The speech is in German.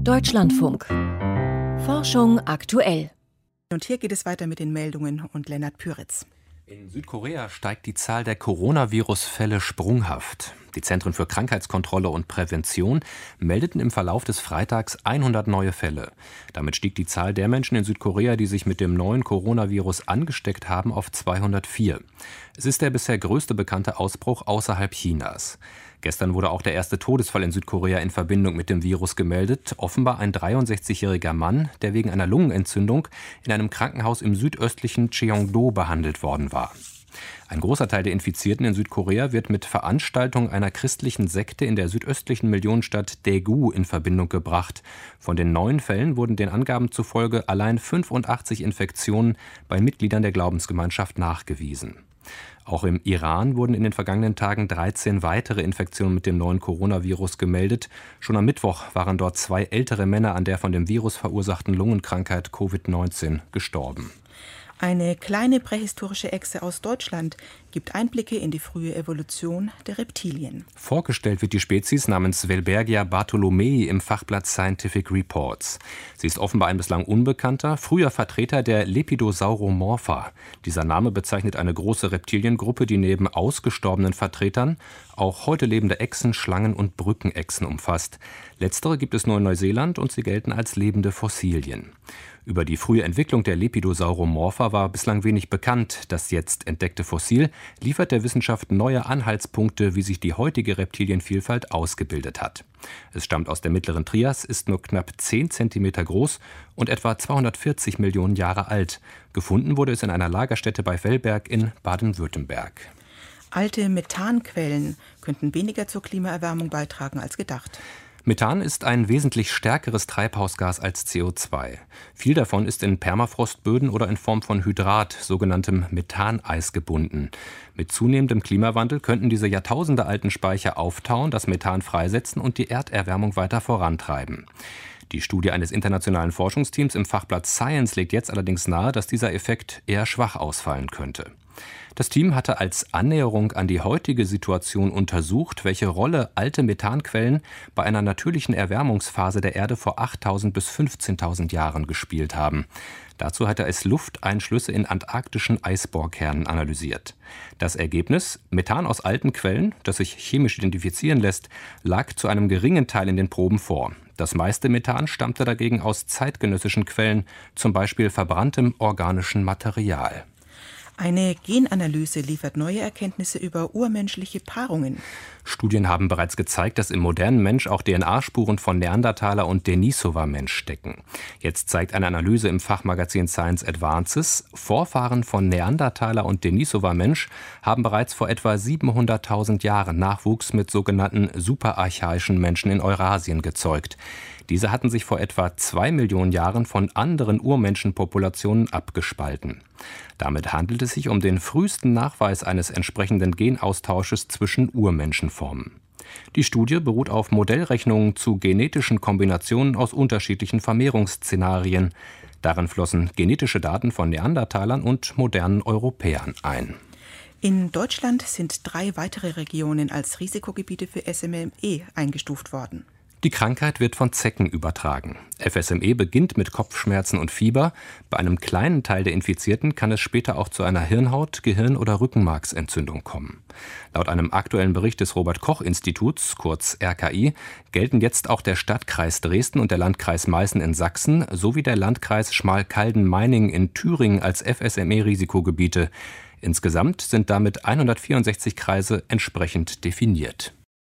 Deutschlandfunk. Forschung aktuell. Und hier geht es weiter mit den Meldungen und Lennart Püritz. In Südkorea steigt die Zahl der Coronavirus-Fälle sprunghaft. Die Zentren für Krankheitskontrolle und Prävention meldeten im Verlauf des Freitags 100 neue Fälle. Damit stieg die Zahl der Menschen in Südkorea, die sich mit dem neuen Coronavirus angesteckt haben, auf 204. Es ist der bisher größte bekannte Ausbruch außerhalb Chinas. Gestern wurde auch der erste Todesfall in Südkorea in Verbindung mit dem Virus gemeldet. Offenbar ein 63-jähriger Mann, der wegen einer Lungenentzündung in einem Krankenhaus im südöstlichen Cheongdo behandelt worden war. Ein großer Teil der Infizierten in Südkorea wird mit Veranstaltungen einer christlichen Sekte in der südöstlichen Millionenstadt Daegu in Verbindung gebracht. Von den 9 Fällen wurden den Angaben zufolge allein 85 Infektionen bei Mitgliedern der Glaubensgemeinschaft nachgewiesen. Auch im Iran wurden in den vergangenen Tagen 13 weitere Infektionen mit dem neuen Coronavirus gemeldet. Schon am Mittwoch waren dort 2 ältere Männer an der von dem Virus verursachten Lungenkrankheit Covid-19 gestorben. Eine kleine prähistorische Echse aus Deutschland gibt Einblicke in die frühe Evolution der Reptilien. Vorgestellt wird die Spezies namens Welbergia bartholomei im Fachblatt Scientific Reports. Sie ist offenbar ein bislang unbekannter, früher Vertreter der Lepidosauromorpha. Dieser Name bezeichnet eine große Reptiliengruppe, die neben ausgestorbenen Vertretern auch heute lebende Echsen, Schlangen und Brückenechsen umfasst. Letztere gibt es nur in Neuseeland und sie gelten als lebende Fossilien. Über die frühe Entwicklung der Lepidosauromorpha war bislang wenig bekannt. Das jetzt entdeckte Fossil liefert der Wissenschaft neue Anhaltspunkte, wie sich die heutige Reptilienvielfalt ausgebildet hat. Es stammt aus der mittleren Trias, ist nur knapp 10 cm groß und etwa 240 Millionen Jahre alt. Gefunden wurde es in einer Lagerstätte bei Vellberg in Baden-Württemberg. Alte Methanquellen könnten weniger zur Klimaerwärmung beitragen als gedacht. Methan ist ein wesentlich stärkeres Treibhausgas als CO2. Viel davon ist in Permafrostböden oder in Form von Hydrat, sogenanntem Methaneis, gebunden. Mit zunehmendem Klimawandel könnten diese jahrtausendealten Speicher auftauen, das Methan freisetzen und die Erderwärmung weiter vorantreiben. Die Studie eines internationalen Forschungsteams im Fachblatt Science legt jetzt allerdings nahe, dass dieser Effekt eher schwach ausfallen könnte. Das Team hatte als Annäherung an die heutige Situation untersucht, welche Rolle alte Methanquellen bei einer natürlichen Erwärmungsphase der Erde vor 8.000 bis 15.000 Jahren gespielt haben. Dazu hatte es Lufteinschlüsse in antarktischen Eisbohrkernen analysiert. Das Ergebnis: Methan aus alten Quellen, das sich chemisch identifizieren lässt, lag zu einem geringen Teil in den Proben vor. Das meiste Methan stammte dagegen aus zeitgenössischen Quellen, zum Beispiel verbranntem organischem Material. Eine Genanalyse liefert neue Erkenntnisse über urmenschliche Paarungen. Studien haben bereits gezeigt, dass im modernen Mensch auch DNA-Spuren von Neandertaler und Denisova-Mensch stecken. Jetzt zeigt eine Analyse im Fachmagazin Science Advances, Vorfahren von Neandertaler und Denisova-Mensch haben bereits vor etwa 700.000 Jahren Nachwuchs mit sogenannten superarchaischen Menschen in Eurasien gezeugt. Diese hatten sich vor etwa 2 Millionen Jahren von anderen Urmenschenpopulationen abgespalten. Damit handelt es sich um den frühesten Nachweis eines entsprechenden Genaustausches zwischen Urmenschenformen. Die Studie beruht auf Modellrechnungen zu genetischen Kombinationen aus unterschiedlichen Vermehrungsszenarien. Darin flossen genetische Daten von Neandertalern und modernen Europäern ein. In Deutschland sind 3 weitere Regionen als Risikogebiete für SME eingestuft worden. Die Krankheit wird von Zecken übertragen. FSME beginnt mit Kopfschmerzen und Fieber. Bei einem kleinen Teil der Infizierten kann es später auch zu einer Hirnhaut-, Gehirn- oder Rückenmarksentzündung kommen. Laut einem aktuellen Bericht des Robert-Koch-Instituts, kurz RKI, gelten jetzt auch der Stadtkreis Dresden und der Landkreis Meißen in Sachsen sowie der Landkreis Schmalkalden-Meiningen in Thüringen als FSME-Risikogebiete. Insgesamt sind damit 164 Kreise entsprechend definiert.